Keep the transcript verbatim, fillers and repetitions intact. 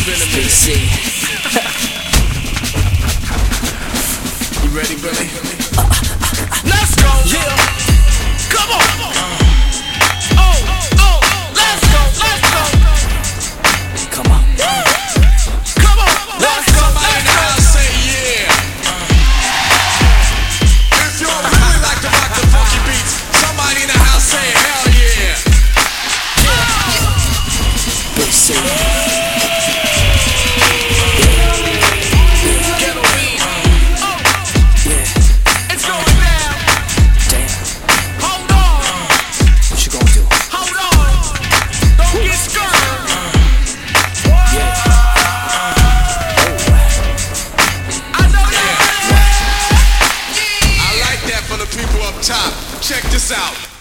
B C. You ready, Billy? Uh, uh, uh, let's go! Yeah! Come on! Oh, oh, let's go, let's go! Come on. Come on! Let's go, let's go! Say yeah! If you really like to rock the funky beats, somebody in the house say hell yeah! B C. Check this out.